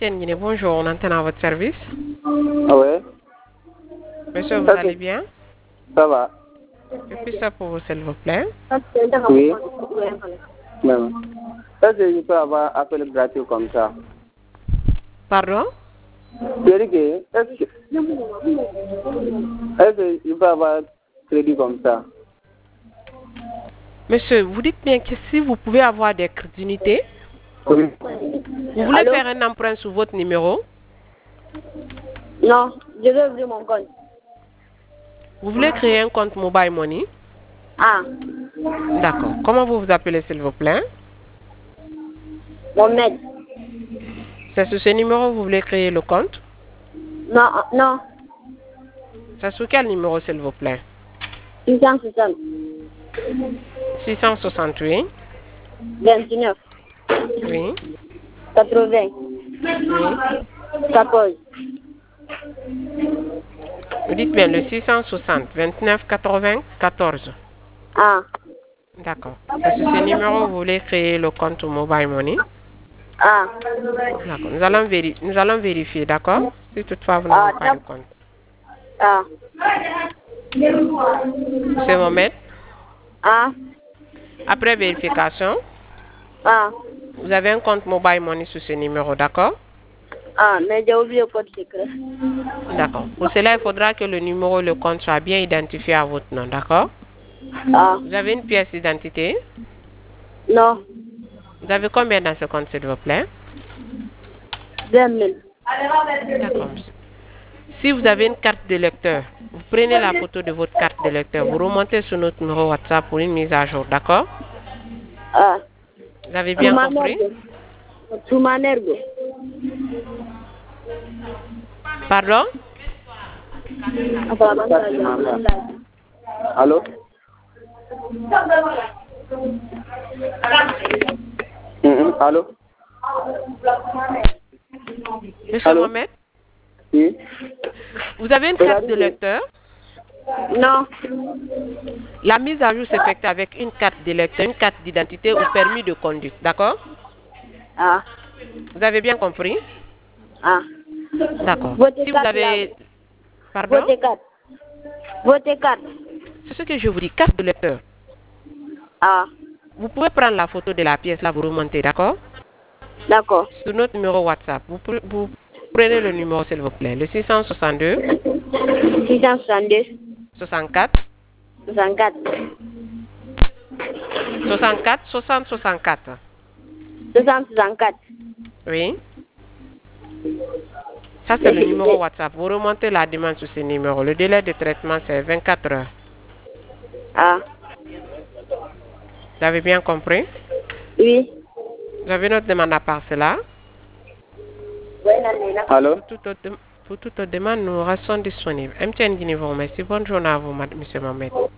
MTN Guinée, bonjour, on entend à votre service. Ah ouais, Monsieur, vous allez bien? ça va. Que puis ça pour vous, s'il vous plaît? Oui. Même. Est-ce que je peux avoir appel gratuit comme ça? Pardon? Est-ce que je peux avoir crédit comme ça? Monsieur, vous dites bien que si vous pouvez avoir des crédits, Oui. vous voulez faire un emprunt sur votre numéro? Non, je veux ouvrir mon compte. Vous voulez créer un compte Mobile Money? Ah, D'accord. Comment vous vous appelez, s'il vous plaît? Mohamed. C'est sur ce numéro que vous voulez créer le compte? Non, non, C'est sur quel numéro, s'il vous plaît? 660, 668. 29, Oui. 80, Oui. 14. Vous dites bien le 660, 29, 80, 14. Ah, D'accord. C'est sur ce numéro que vous voulez créer le compte Mobile Money? ah, D'accord. Nous allons vérifier, d'accord? Si toutefois vous n'avez pas de compte. ah, Monsieur Mohamed, ah, après vérification, ah, vous avez un compte Mobile Money sur ce numéro, d'accord? ah, mais j'ai oublié le code secret. D'accord. Pour cela, il faudra que le numéro et le compte soient bien identifiés à votre nom, d'accord? Ah, Vous avez une pièce d'identité? non, Vous avez combien dans ce compte, s'il vous plaît? 20 000. D'accord, monsieur. Si vous avez une carte de lecteur, vous prenez la photo de votre carte de lecteur, vous remontez sur notre numéro WhatsApp pour une mise à jour, d'accord? Ah, Vous avez bien compris? Sous Manergo. Pardon? Allô? Allô? Monsieur Allô? Mohamed, Oui. vous avez une carte de lecteur? Non, La mise à jour s'effectue avec une carte de lecteur, une carte d'identité ou permis de conduite, d'accord? ah, Vous avez bien compris? ah. D'accord. Votre Si vous carte avez... là. Pardon? Votre carte. Votre carte. C'est ce que je vous dis, carte de lecteur. Ah, Vous pouvez prendre la photo de la pièce, là, vous remontez, d'accord? d'accord. Sur notre numéro WhatsApp, vous prenez le numéro, s'il vous plaît, le 662 662, 64 64, 64 60 64. 64. Oui. Ça, c'est le numéro WhatsApp. Vous remontez la demande sur ce numéro. Le délai de traitement, c'est 24 heures. Ah, Vous avez bien compris? oui. Vous avez notre demande à part cela? Allô? Pour toute autre demande, nous restons disponibles. MTN Guinée vous remercie. Bonne journée à vous, monsieur Mohamed.